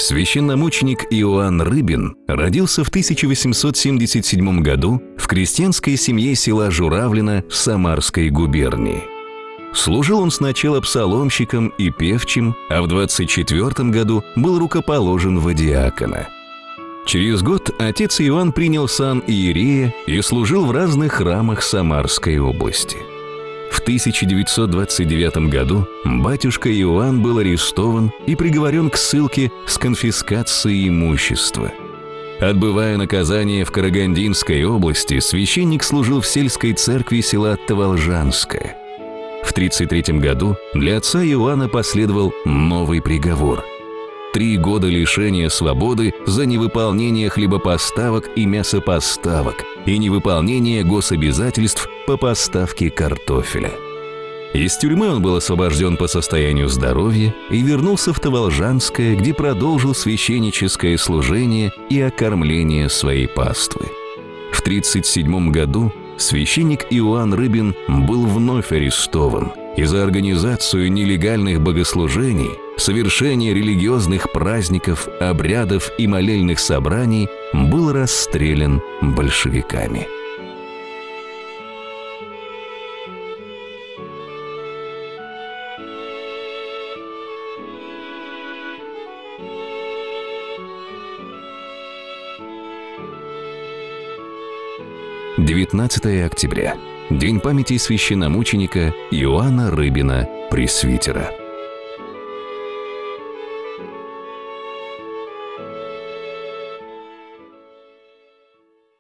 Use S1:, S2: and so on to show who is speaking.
S1: Священномученик Иоанн Рыбин родился в 1877 году в крестьянской семье села Журавлино Самарской губернии. Служил он сначала псаломщиком и певчим, а в 24 году был рукоположен во диакона. Через год отец Иоанн принял сан иерея и служил в разных храмах Самарской области. В 1929 году батюшка Иоанн был арестован и приговорен к ссылке с конфискацией имущества. Отбывая наказание в Карагандинской области, священник служил в сельской церкви села Таволжанское. В 1933 году для отца Иоанна последовал новый приговор – 3 года лишения свободы за невыполнение хлебопоставок и мясопоставок и невыполнение гособязательств по поставке картофеля. Из тюрьмы он был освобожден по состоянию здоровья и вернулся в Таволжанское, где продолжил священническое служение и окормление своей паствы. В 1937 году священник Иоанн Рыбин был вновь арестован и за организацию нелегальных богослужений, совершение религиозных праздников, обрядов и молельных собраний был расстрелян большевиками. – 19 октября. День памяти священномученика Иоанна Рыбина, пресвитера.